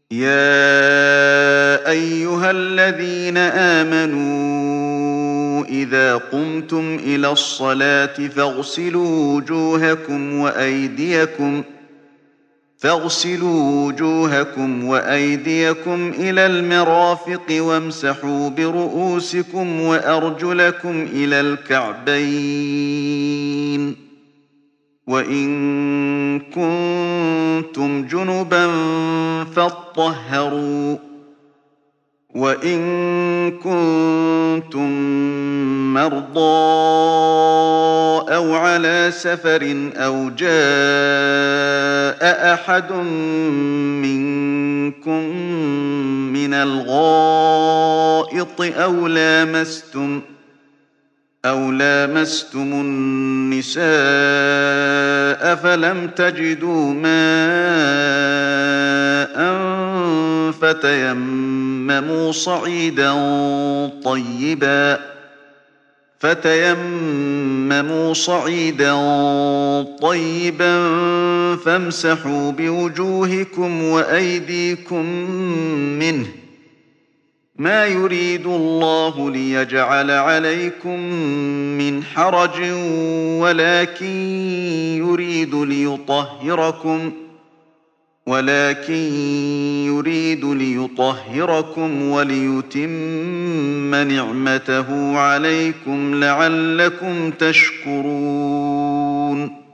يا أيها الذين آمنوا إذا قمتم إلى الصلاة فاغسلوا وجوهكم وأيديكم إلى المرافق وامسحوا برؤوسكم وأرجلكم إلى الكعبين وإن كنتم جنبا فاطهروا وإن كنتم مرضى أو على سفر أو جاء أحد منكم من الغائط أو لامستم النساء فلم تجدوا ماء فتيمموا صعيدا طيبا فامسحوا بوجوهكم وأيديكم منه ما يريد الله ليجعل عليكم من حرج ولكن يريد ليطهركم وليتم نعمته عليكم لعلكم تشكرون